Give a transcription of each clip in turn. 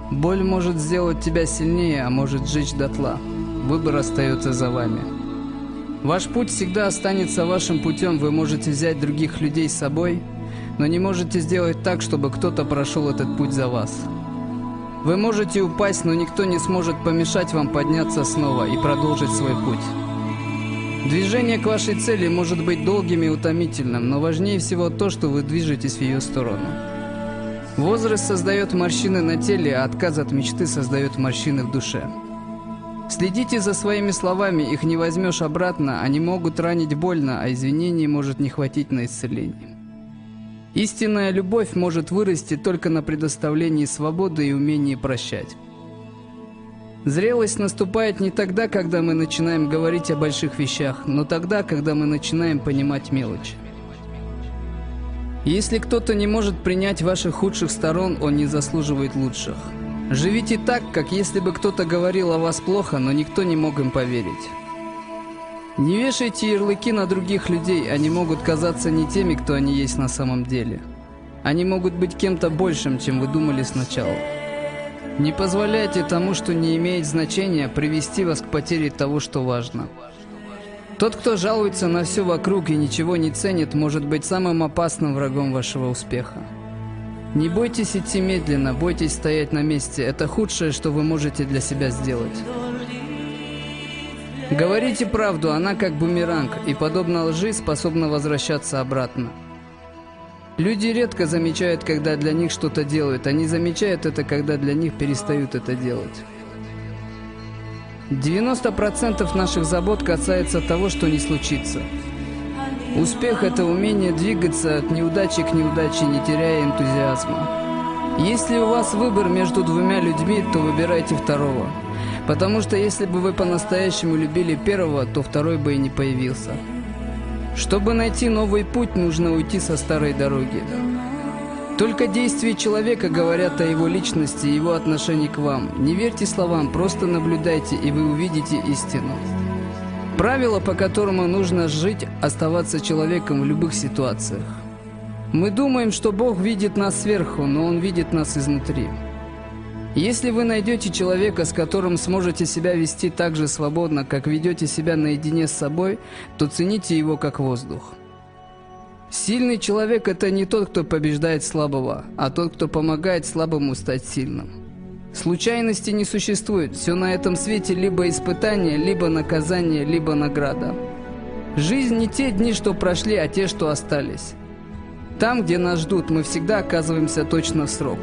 Боль может сделать тебя сильнее, а может сжечь дотла. Выбор остается за вами. Ваш путь всегда останется вашим путем. Вы можете взять других людей с собой, но не можете сделать так, чтобы кто-то прошел этот путь за вас. Вы можете упасть, но никто не сможет помешать вам подняться снова и продолжить свой путь. Движение к вашей цели может быть долгим и утомительным, но важнее всего то, что вы движетесь в ее сторону. Возраст создает морщины на теле, а отказ от мечты создает морщины в душе. Следите за своими словами, их не возьмешь обратно, они могут ранить больно, а извинений может не хватить на исцеление. Истинная любовь может вырасти только на предоставлении свободы и умении прощать. Зрелость наступает не тогда, когда мы начинаем говорить о больших вещах, но тогда, когда мы начинаем понимать мелочи. Если кто-то не может принять ваших худших сторон, он не заслуживает лучших. Живите так, как если бы кто-то говорил о вас плохо, но никто не мог им поверить. Не вешайте ярлыки на других людей, они могут казаться не теми, кто они есть на самом деле. Они могут быть кем-то большим, чем вы думали сначала. Не позволяйте тому, что не имеет значения, привести вас к потере того, что важно. Тот, кто жалуется на все вокруг и ничего не ценит, может быть самым опасным врагом вашего успеха. Не бойтесь идти медленно, бойтесь стоять на месте. Это худшее, что вы можете для себя сделать. Говорите правду, она как бумеранг, и, подобно лжи, способна возвращаться обратно. Люди редко замечают, когда для них что-то делают. Они замечают это, когда для них перестают это делать. 90% наших забот касается того, что не случится. Успех – это умение двигаться от неудачи к неудаче, не теряя энтузиазма. Если у вас выбор между двумя людьми, то выбирайте второго. Потому что если бы вы по-настоящему любили первого, то второй бы и не появился. Чтобы найти новый путь, нужно уйти со старой дороги. Только действия человека говорят о его личности и его отношении к вам. Не верьте словам, просто наблюдайте, и вы увидите истину. Правило, по которому нужно жить, оставаться человеком в любых ситуациях. Мы думаем, что Бог видит нас сверху, но Он видит нас изнутри. Если вы найдете человека, с которым сможете себя вести так же свободно, как ведете себя наедине с собой, то цените его как воздух. Сильный человек – это не тот, кто побеждает слабого, а тот, кто помогает слабому стать сильным. Случайности не существует. Все на этом свете либо испытание, либо наказание, либо награда. Жизнь не те дни, что прошли, а те, что остались. Там, где нас ждут, мы всегда оказываемся точно в срок.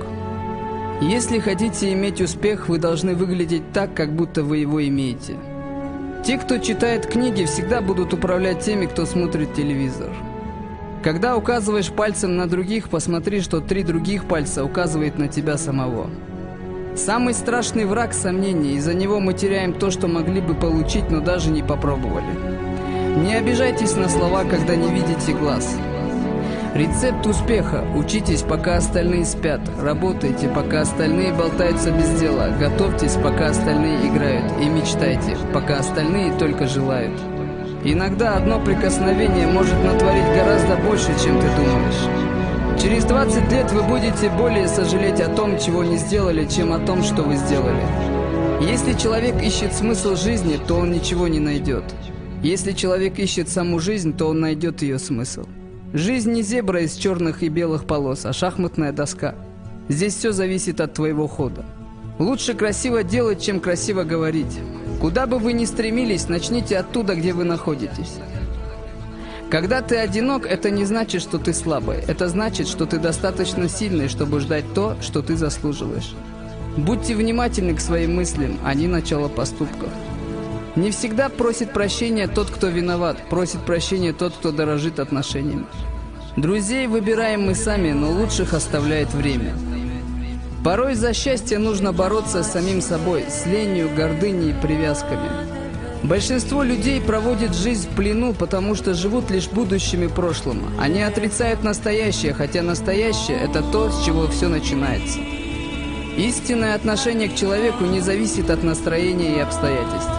Если хотите иметь успех, вы должны выглядеть так, как будто вы его имеете. Те, кто читает книги, всегда будут управлять теми, кто смотрит телевизор. Когда указываешь пальцем на других, посмотри, что 3 других пальца указывают на тебя самого. Самый страшный враг – сомнение. Из-за него мы теряем то, что могли бы получить, но даже не попробовали. Не обижайтесь на слова, когда не видите глаз. Рецепт успеха – учитесь, пока остальные спят. Работайте, пока остальные болтаются без дела. Готовьтесь, пока остальные играют. И мечтайте, пока остальные только желают. Иногда одно прикосновение может натворить гораздо больше, чем ты думаешь. Через 20 лет вы будете более сожалеть о том, чего не сделали, чем о том, что вы сделали. Если человек ищет смысл жизни, то он ничего не найдет. Если человек ищет саму жизнь, то он найдет ее смысл. Жизнь не зебра из черных и белых полос, а шахматная доска. Здесь все зависит от твоего хода. Лучше красиво делать, чем красиво говорить. Куда бы вы ни стремились, начните оттуда, где вы находитесь. Когда ты одинок, это не значит, что ты слабый. Это значит, что ты достаточно сильный, чтобы ждать то, что ты заслуживаешь. Будьте внимательны к своим мыслям, они начало поступков. Не всегда просит прощения тот, кто виноват, просит прощения тот, кто дорожит отношениями. Друзей выбираем мы сами, но лучших оставляет время. Порой за счастье нужно бороться с самим собой, с ленью, гордыней и привязками. Большинство людей проводит жизнь в плену, потому что живут лишь будущим и прошлым. Они отрицают настоящее, хотя настоящее – это то, с чего все начинается. Истинное отношение к человеку не зависит от настроения и обстоятельств.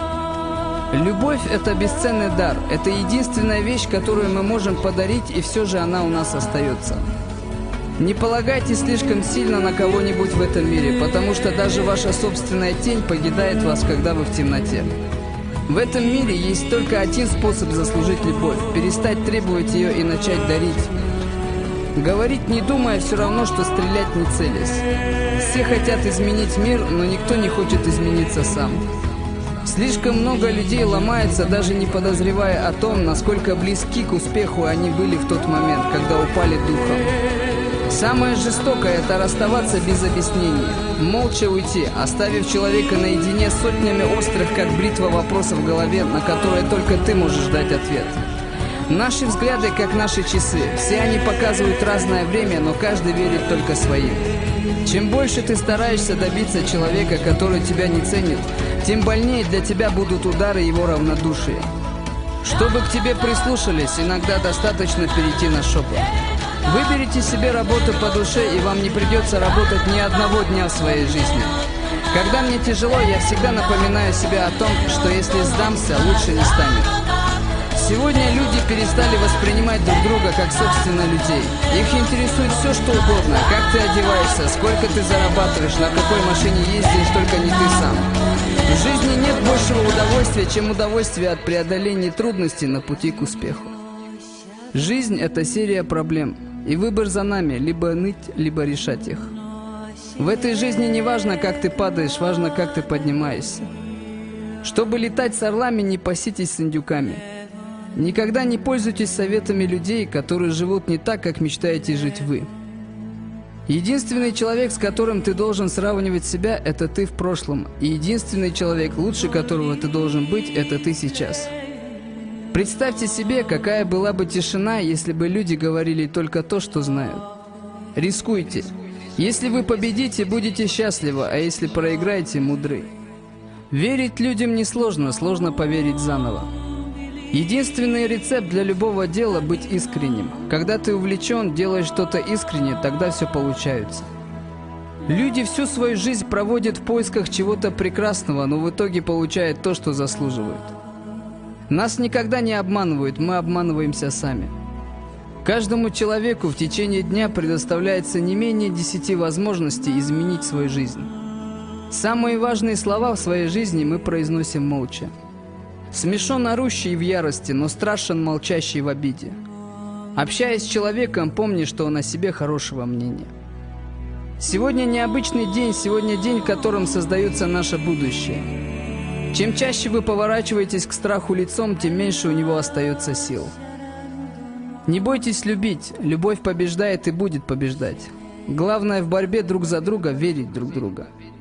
Любовь – это бесценный дар, это единственная вещь, которую мы можем подарить, и все же она у нас остается. Не полагайтесь слишком сильно на кого-нибудь в этом мире, потому что даже ваша собственная тень покидает вас, когда вы в темноте. В этом мире есть только один способ заслужить любовь – перестать требовать ее и начать дарить. Говорить не думая все равно, что стрелять не целясь. Все хотят изменить мир, но никто не хочет измениться сам. Слишком много людей ломается, даже не подозревая о том, насколько близки к успеху они были в тот момент, когда упали духом. Самое жестокое – это расставаться без объяснений, молча уйти, оставив человека наедине с сотнями острых, как бритва, вопросов в голове, на которые только ты можешь дать ответ. Наши взгляды, как наши часы, все они показывают разное время, но каждый верит только своим. Чем больше ты стараешься добиться человека, который тебя не ценит, тем больнее для тебя будут удары его равнодушия. Чтобы к тебе прислушались, иногда достаточно перейти на шепот. Выберите себе работу по душе, и вам не придется работать ни одного дня в своей жизни. Когда мне тяжело, я всегда напоминаю себе о том, что если сдамся, лучше не станет. Сегодня люди перестали воспринимать друг друга как собственно людей. Их интересует все, что угодно. Как ты одеваешься, сколько ты зарабатываешь, на какой машине ездишь, только не ты сам. В жизни нет большего удовольствия, чем удовольствие от преодоления трудностей на пути к успеху. Жизнь – это серия проблем. И выбор за нами – либо ныть, либо решать их. В этой жизни не важно, как ты падаешь, важно, как ты поднимаешься. Чтобы летать с орлами, не паситесь с индюками. Никогда не пользуйтесь советами людей, которые живут не так, как мечтаете жить вы. Единственный человек, с которым ты должен сравнивать себя, это ты в прошлом. И единственный человек, лучше которого ты должен быть, это ты сейчас. Представьте себе, какая была бы тишина, если бы люди говорили только то, что знают. Рискуйте. Если вы победите, будете счастливы, а если проиграете, мудры. Верить людям несложно, сложно поверить заново. Единственный рецепт для любого дела – быть искренним. Когда ты увлечен, делаешь что-то искренне, тогда все получается. Люди всю свою жизнь проводят в поисках чего-то прекрасного, но в итоге получают то, что заслуживают. Нас никогда не обманывают, мы обманываемся сами. Каждому человеку в течение дня предоставляется не менее 10 возможностей изменить свою жизнь. Самые важные слова в своей жизни мы произносим молча. Смешон орущий в ярости, но страшен молчащий в обиде. Общаясь с человеком, помни, что он о себе хорошего мнения. Сегодня необычный день, сегодня день, в котором создается наше будущее. Чем чаще вы поворачиваетесь к страху лицом, тем меньше у него остается сил. Не бойтесь любить, любовь побеждает и будет побеждать. Главное в борьбе друг за друга верить друг в друга.